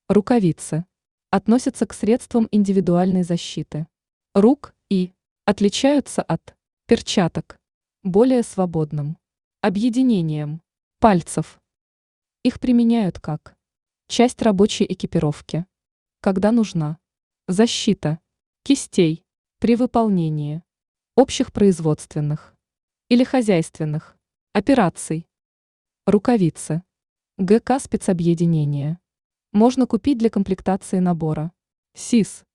Рукавицы относятся к средствам индивидуальной защиты рук и отличаются от перчаток более свободным объединением пальцев. Их применяют как часть рабочей экипировки, когда нужна защита кистей при выполнении общих производственных или хозяйственных операций. Рукавицы ГК спецобъединения можно купить для комплектации набора СИС